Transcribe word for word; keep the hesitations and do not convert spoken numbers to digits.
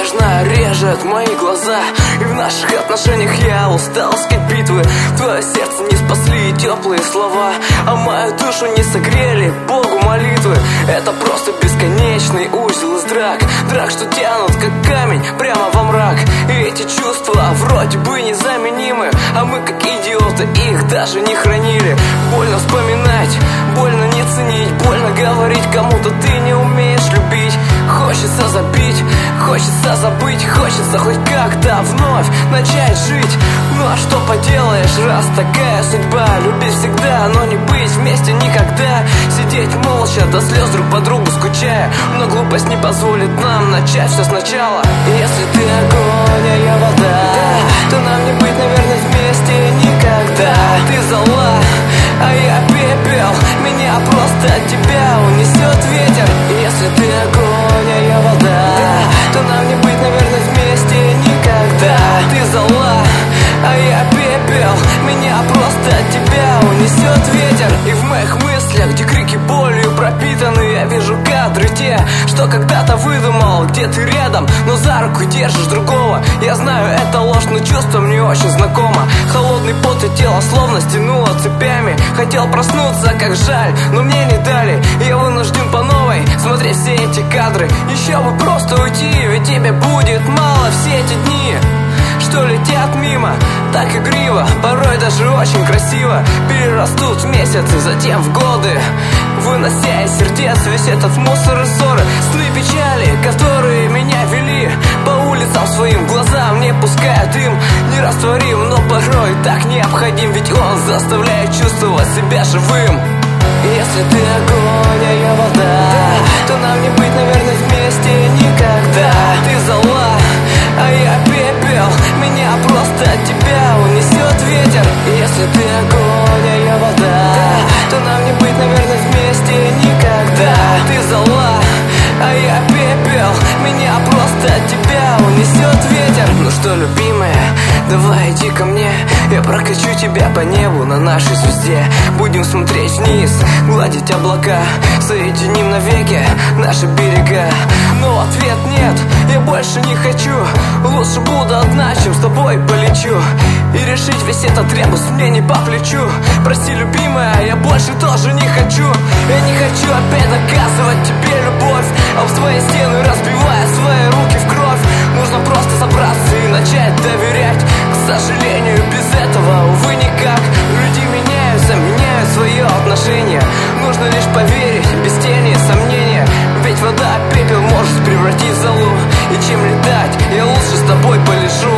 нежно режет мои глаза. И в наших отношениях я устал искать битвы. Твое сердце не спасли теплые слова, а мою душу не согрели Богу молитвы. Это просто бесконечный узел из драк, драк, что тянут как камень прямо во мрак. И эти чувства вроде бы незаменимы, а мы как идиоты их даже не хранили. Больно вспоминать, больно не ценить, больно говорить кому-то ты не умеешь любить. Хочется забить, хочется забыть, хочется хоть как-то вновь начать жить. Ну а что поделаешь, раз такая судьба, любить всегда, но не быть вместе никогда. Сидеть молча до слез друг по другу скучая, но глупость не позволит нам начать все сначала. Если ты огонь, а я вода, то нам не быть, наверное, вместе никогда. Ты зола, а я пепел, меня просто от тебя унесет ветер. Если ты огонь, а я вода, то нам не быть, наверное, вместе никогда. Ты зола, а я пепел, меня просто от тебя унесет ветер. И в моих мыслях, где крики болью пропитаны, я вижу кадры те, что когда-то выдумал, где ты рядом, но за руку держишь другого. Я знаю, это ложь, но чувство мне очень знакомо. Холодный пот и тело словно стянуло цепями. Хотел проснуться, как жаль, но мне не дали. Я вынужден по новой смотреть все эти кадры. Еще бы просто уйти, ведь тебе будет мало. Все эти дни, что летят мимо, так игриво, порой даже очень красиво, перерастут в месяцы, затем в годы, вынося из сердец весь этот мусор и ссоры. Сны печали, которые меня вели по улицам своим, глазам не пускают им. Нерастворим, но порой так необходим, ведь он заставляет чувствовать себя живым. Если ты огонь, а я вода, то нам не быть, наверное, вместе никогда. Ты зола, а я пепел, меня просто от тебя унесет ветер. Если ты огонь, а я вода, то нам не быть, наверное, вместе никогда. Ты зола, а я пепел, меня просто от тебя унесет ветер. Ну что, любимая, давай иди ко мне, я прокачу тебя по небу на нашей звезде. Будем смотреть вниз, гладить облака, соединим навеки наши берега. Но ответ нет, я больше не хочу. Лучше буду одна, чем с тобой полечу. И решить весь этот ребус мне не по плечу. Прости, любимая, я больше тоже не хочу. Я не хочу опять доказывать тебе любовь, а в твои стены разбивая свои руки в кровь. Нужно просто собраться и начать доверять. К сожалению, без этого, увы, никак. Люди меняются, меняют свое отношение. Нужно лишь поверить, без тени сомнения. Ведь вода пепел может превратить в золу. И чем летать, я лучше с тобой полежу.